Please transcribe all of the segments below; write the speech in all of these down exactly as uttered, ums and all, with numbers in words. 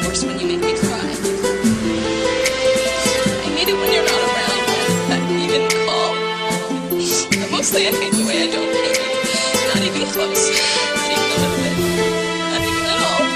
worse when you make me cry. I hate it when you're not around, not even call. But mostly I hate the way I don't hate you. Not even close. Not even a little bit. Not even at all.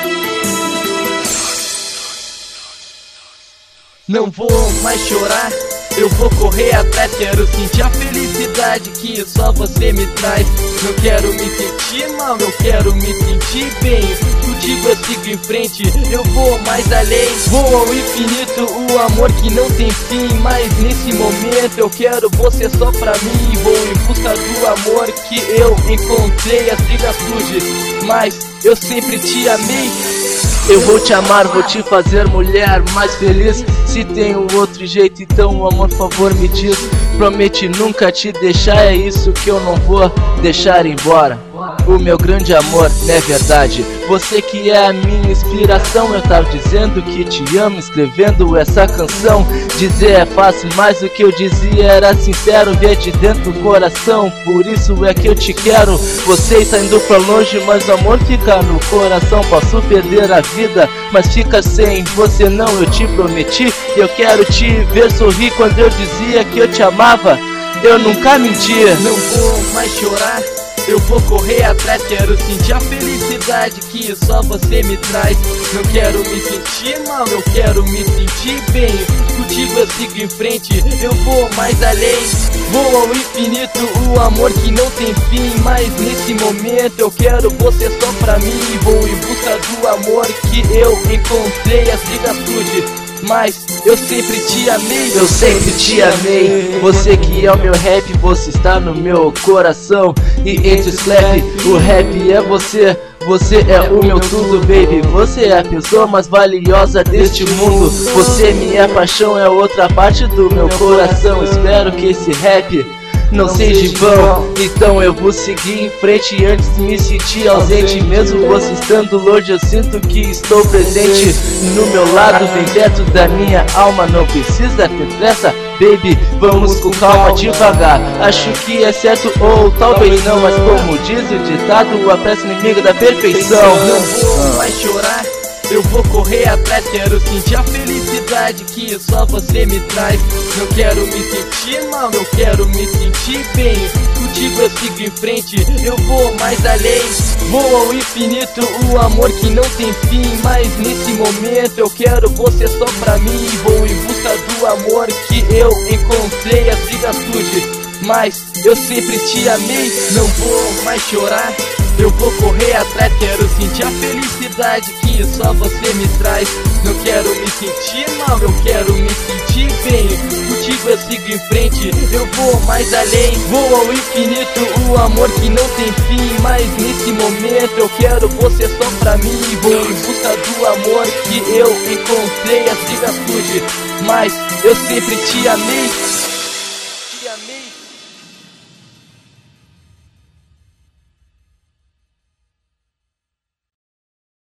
Não vou mais chorar, eu vou correr atrás. Quero sentir a felicidade que só você me traz. Não quero me sentir mal, eu quero me sentir bem. Contigo eu sigo em frente, eu vou mais além. Vou ao infinito, o amor que não tem fim. Mas nesse momento eu quero você só pra mim. Vou em busca do amor que eu encontrei. As brigas surgem, mas eu sempre te amei. Eu vou te amar, vou te fazer mulher mais feliz. Se tem um outro jeito, então amor, por favor me diz. Promete nunca te deixar, é isso que eu não vou deixar embora. O meu grande amor, não é verdade? Você que é a minha inspiração. Eu tava dizendo que te amo, escrevendo essa canção. Dizer é fácil, mas o que eu dizia era sincero, ver de dentro do coração. Por isso é que eu te quero. Você está indo pra longe, mas o amor fica no coração. Posso perder a vida, mas fica sem você não, eu te prometi. Eu quero te ver sorrir quando eu dizia que eu te amava. Eu nunca menti. Não vou mais chorar, eu vou correr atrás. Quero sentir a felicidade que só você me traz. Não quero me sentir mal, eu quero me sentir bem. Contigo eu sigo em frente, eu vou mais além. Vou ao infinito, o amor que não tem fim. Mas nesse momento eu quero você só pra mim. Vou em busca do amor que eu encontrei. As brigas surgem, mas eu sempre te amei. Eu sempre te amei. Você que é o meu rap, você está no meu coração. E entre os clap, o rap é você. Você é o meu tudo, baby. Você é a pessoa mais valiosa deste mundo. Você é minha paixão, é outra parte do meu coração. Espero que esse rap não seja vão, então eu vou seguir em frente antes de me sentir ausente. Mesmo você estando longe, eu sinto que estou presente. No meu lado, vem dentro da minha alma. Não precisa ter pressa, baby, vamos com calma, devagar. Acho que é certo ou talvez não, mas como diz o ditado, a pressa inimiga da perfeição. Não vou mais chorar, eu vou correr atrás. Quero sentir a felicidade que só você me traz. Não quero me sentir mal, eu quero me sentir bem. Contigo eu sigo em frente, eu vou mais além. Vou ao infinito, o amor que não tem fim. Mas nesse momento eu quero você só pra mim. Vou em busca do amor que eu encontrei. As brigas surgem, mas eu sempre te amei. Não vou mais chorar, eu vou correr atrás. Quero sentir a felicidade que só você me traz. Não quero me sentir mal, eu quero me sentir bem. Contigo eu sigo em frente, eu vou mais além. Vou ao infinito, o amor que não tem fim. Mas nesse momento eu quero você só pra mim. Vou em busca do amor que eu encontrei. As brigas surgem, mas eu sempre te amei. Te amei.